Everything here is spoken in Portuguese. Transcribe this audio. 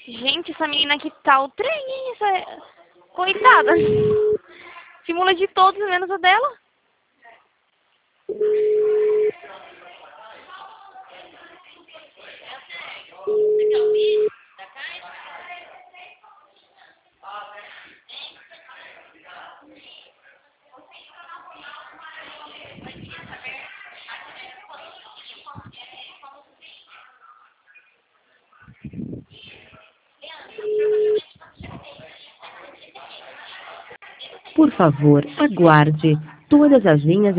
Gente, essa menina aqui tá o trem, hein? Coitada. Simula de todos, menos a dela. Por favor, aguarde. Todas as linhas